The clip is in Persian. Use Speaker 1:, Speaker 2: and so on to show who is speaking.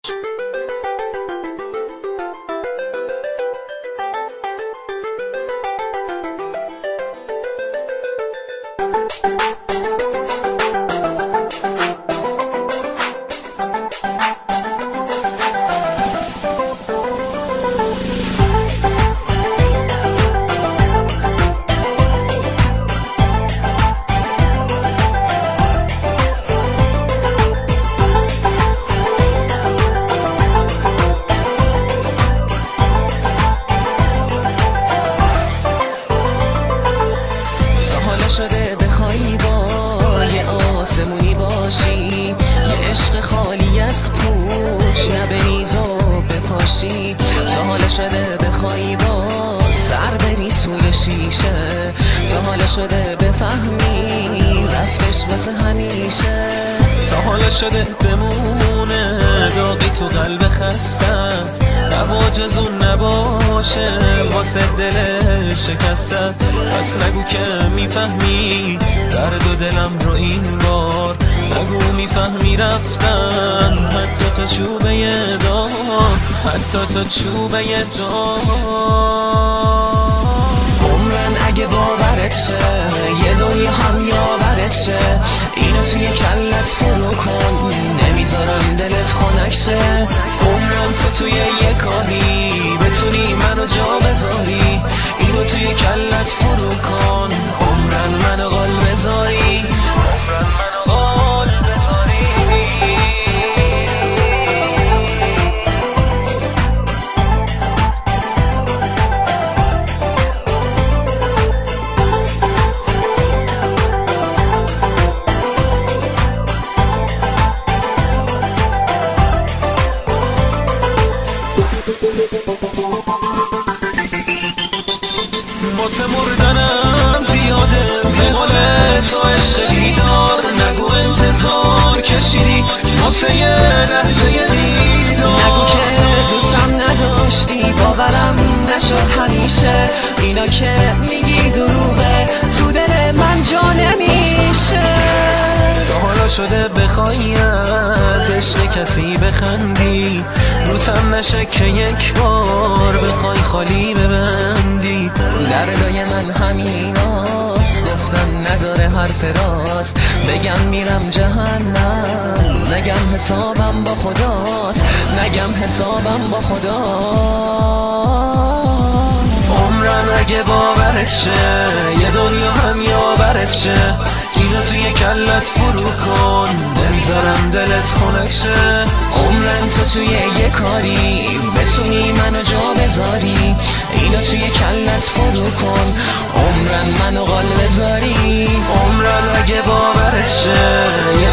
Speaker 1: شده بخوای با یه آسمونی باشی، یه عشق خالی از پوچ نبریز و بپاشی. تا حالا شده بخوای با سر بری توی شیشه، تا حالا شده بفهمی رفتش واسه همیشه.
Speaker 2: تا حالا شده بمونه داغی تو قلب خستت، نواجزون نباشه واسه دل شکستت. پس نگو که میفهمی درد و دلم رو این بار، نگو میفهمی رفتن حتی تا چوبه دار، حتی تا چوبه دار.
Speaker 1: عمرن اگه باورت شه یه دنیا هم یاورت شه، اینو توی کلت فرو کن نمیذارم دلت خنک شه. عمرن تو توی یه کاری بتونی منو جا بذاری، اینو توی کلت فرو کن. عمرن منو قول بذاری، عمرن منو قول بذاری.
Speaker 2: واسه مردنم زیاده به قول تو عشق دیدار، نگو انتظار کشیدی واسه یه لحظه دیدار.
Speaker 1: نگو که دوستم نداشتی باورم نشد همیشه، اینا که میگی دروغه تو دل من جا نمیشه.
Speaker 2: تا حالا شده بخوای از عشق کسی بخندی، روتم نشه که یک بار بخوای خالی ببندی.
Speaker 1: دردای من همیناست گفتن نداره حرف راست، بگم میرم جهنم نگم حسابم با خداست، نگم حسابم با خدا.
Speaker 2: عمرن اگه باورت شه یه دنیا هم یاورت شه، اینو توی کلت فرو کن نمیذارم دلت خنک شه.
Speaker 1: عمرن تو توی یه کاری بتونی منو جا بذاری، اینو توی کلت فرو کن. عمرن منو قال بذاری،
Speaker 2: عمرن اگه باورت شه